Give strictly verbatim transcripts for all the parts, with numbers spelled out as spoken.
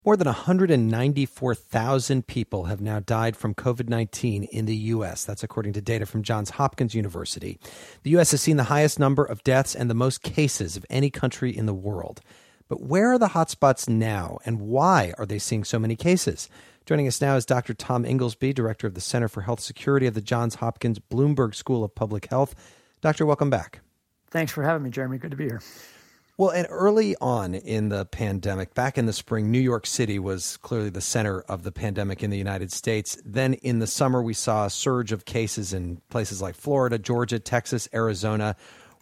More than one hundred ninety-four thousand people have now died from covid nineteen in the U S. That's according to data from Johns Hopkins University. The U S has seen the highest number of deaths and the most cases of any country in the world. But where are the hotspots now, and why are they seeing so many cases? Joining us now is Doctor Tom Inglesby, Director of the Center for Health Security of the Johns Hopkins Bloomberg School of Public Health. Doctor, welcome back. Thanks for having me, Jeremy. Good to be here. Well, and early on in the pandemic, back in the spring, New York City was clearly the center of the pandemic in the United States. Then in the summer, we saw a surge of cases in places like Florida, Georgia, Texas, Arizona.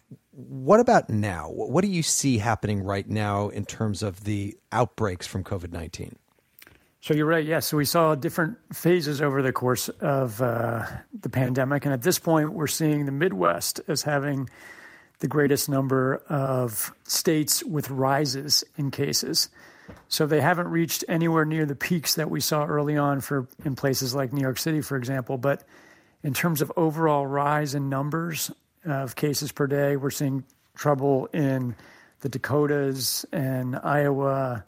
What about now? What do you see happening right now in terms of the outbreaks from covid nineteen? So you're right. Yes. So we saw different phases over the course of uh, the pandemic. And at this point, we're seeing the Midwest as having the greatest number of states with rises in cases. So they haven't reached anywhere near the peaks that we saw early on for in places like New York City, for example. But in terms of overall rise in numbers of cases per day, we're seeing trouble in the Dakotas and Iowa,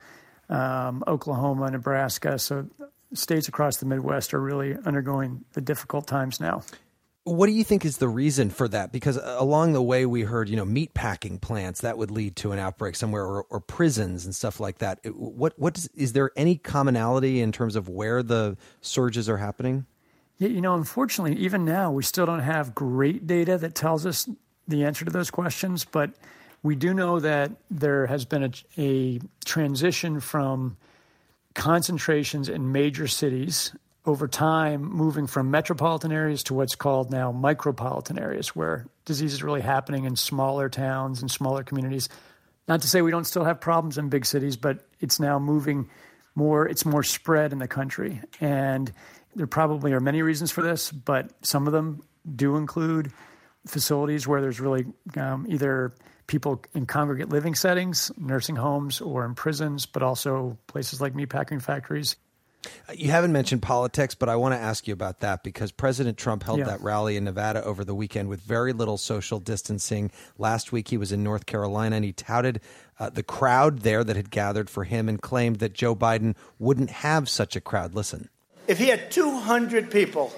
um, Oklahoma, Nebraska. So states across the Midwest are really undergoing the difficult times now. What do you think is the reason for that? Because along the way, we heard, you know, meat packing plants that would lead to an outbreak somewhere, or, or prisons and stuff like that. What, what is, is there any commonality in terms of where the surges are happening? Yeah, you know, unfortunately, even now, we still don't have great data that tells us the answer to those questions. But we do know that there has been a, a transition from concentrations in major cities over time, moving from metropolitan areas to what's called now micropolitan areas, where disease is really happening in smaller towns and smaller communities. Not to say we don't still have problems in big cities, but it's now moving more, it's more spread in the country. And there probably are many reasons for this, but some of them do include facilities where there's really um, either people in congregate living settings, nursing homes, or in prisons, but also places like meatpacking factories. You haven't mentioned politics, but I want to ask you about that because President Trump held yeah. that rally in Nevada over the weekend with very little social distancing. Last week, he was in North Carolina, and he touted uh, the crowd there that had gathered for him and claimed that Joe Biden wouldn't have such a crowd. Listen. If he had two hundred people,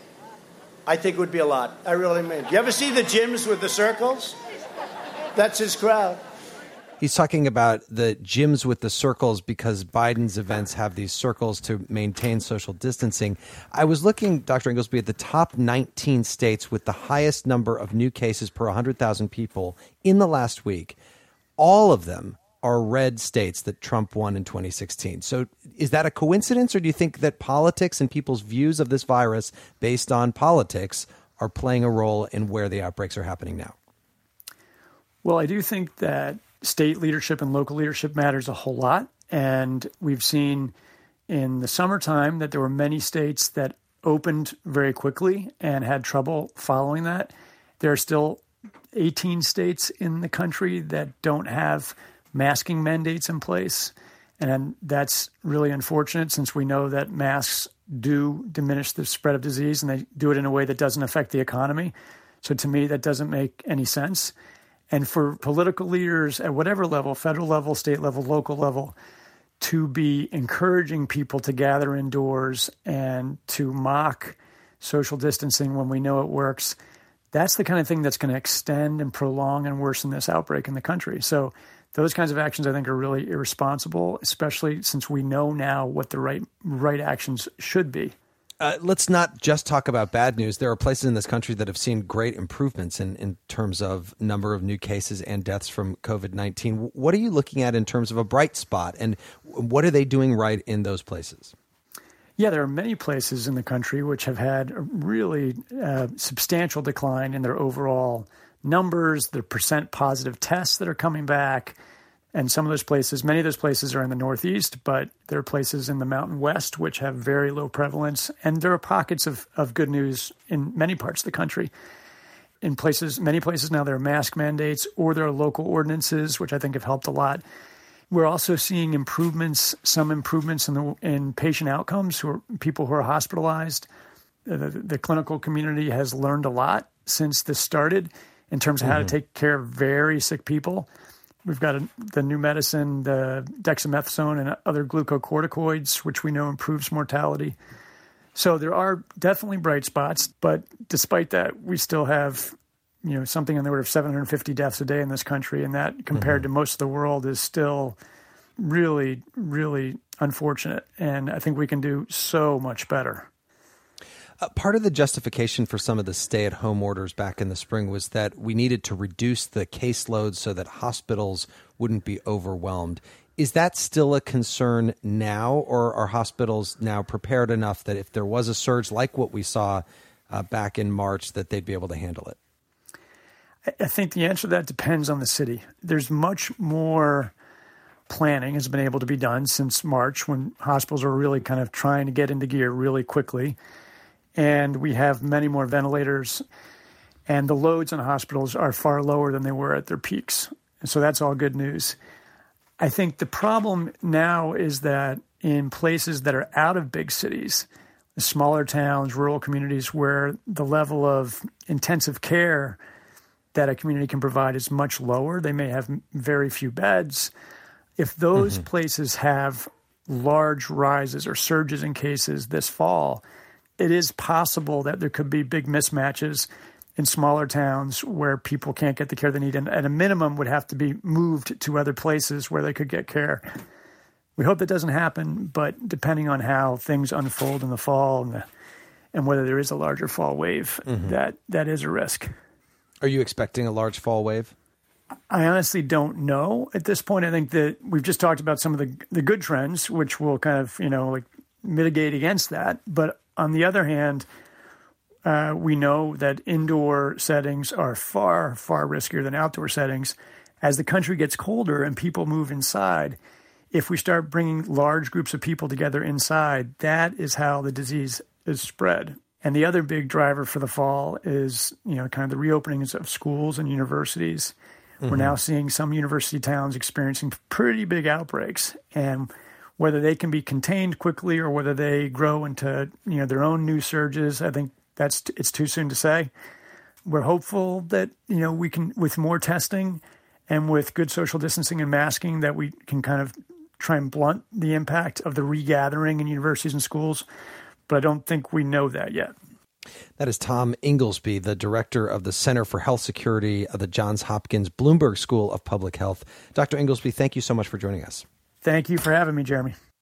I think it would be a lot. I really mean. You ever see the gyms with the circles? That's his crowd. He's talking about the gyms with the circles because Biden's events have these circles to maintain social distancing. I was looking, Doctor Inglesby, at the top nineteen states with the highest number of new cases per one hundred thousand people in the last week. All of them are red states that Trump won in twenty sixteen. So is that a coincidence, or do you think that politics and people's views of this virus based on politics are playing a role in where the outbreaks are happening now? Well, I do think that state leadership and local leadership matters a whole lot. And we've seen in the summertime that there were many states that opened very quickly and had trouble following that. There are still eighteen states in the country that don't have masking mandates in place. And that's really unfortunate since we know that masks do diminish the spread of disease and they do it in a way that doesn't affect the economy. So to me, that doesn't make any sense. And for political leaders at whatever level, federal level, state level, local level, to be encouraging people to gather indoors and to mock social distancing when we know it works, that's the kind of thing that's going to extend and prolong and worsen this outbreak in the country. So those kinds of actions, I think, are really irresponsible, especially since we know now what the right right actions should be. Uh, let's not just talk about bad news. There are places in this country that have seen great improvements in, in terms of number of new cases and deaths from covid nineteen. What are you looking at in terms of a bright spot, and what are they doing right in those places? Yeah, there are many places in the country which have had a really uh, substantial decline in their overall numbers, the percent positive tests that are coming back. And some of those places, many of those places are in the Northeast, but there are places in the Mountain West which have very low prevalence. And there are pockets of, of good news in many parts of the country. In places, many places now there are mask mandates or there are local ordinances, which I think have helped a lot. We're also seeing improvements, some improvements in the in patient outcomes, who are people who are hospitalized. The, the clinical community has learned a lot since this started in terms of how mm-hmm. to take care of very sick people. We've got a, the new medicine, the dexamethasone and other glucocorticoids, which we know improves mortality. So there are definitely bright spots, but despite that, we still have, you know, something in the order of seven hundred fifty deaths a day in this country, and that compared mm-hmm. to most of the world is still really, really unfortunate. And I think we can do so much better. Uh, part of the justification for some of the stay-at-home orders back in the spring was that we needed to reduce the caseload so that hospitals wouldn't be overwhelmed. Is that still a concern now, or are hospitals now prepared enough that if there was a surge like what we saw uh, back in March, that they'd be able to handle it? I think the answer to that depends on the city. There's much more planning has been able to be done since March, when hospitals were really kind of trying to get into gear really quickly. And we have many more ventilators, and the loads in hospitals are far lower than they were at their peaks. And so that's all good news. I think the problem now is that in places that are out of big cities, the smaller towns, rural communities, where the level of intensive care that a community can provide is much lower, they may have very few beds. If those mm-hmm. places have large rises or surges in cases this fall, it is possible that there could be big mismatches in smaller towns where people can't get the care they need, and at a minimum would have to be moved to other places where they could get care. We hope that doesn't happen, but depending on how things unfold in the fall and, the, and whether there is a larger fall wave, mm-hmm. that that is a risk. Are you expecting a large fall wave? I honestly don't know at this point. I think that we've just talked about some of the the good trends, which will kind of, you know, like mitigate against that. But on the other hand, uh, we know that indoor settings are far, far riskier than outdoor settings. As the country gets colder and people move inside, if we start bringing large groups of people together inside, that is how the disease is spread. And the other big driver for the fall is, you know, kind of the reopenings of schools and universities. Mm-hmm. We're now seeing some university towns experiencing pretty big outbreaks, and whether they can be contained quickly or whether they grow into, you know, their own new surges, I think that's t- it's too soon to say. We're hopeful that, you know, we can, with more testing and with good social distancing and masking, that we can kind of try and blunt the impact of the regathering in universities and schools. But I don't think we know that yet. That is Tom Inglesby, the director of the Center for Health Security of the Johns Hopkins Bloomberg School of Public Health. Doctor Inglesby, thank you so much for joining us. Thank you for having me, Jeremy.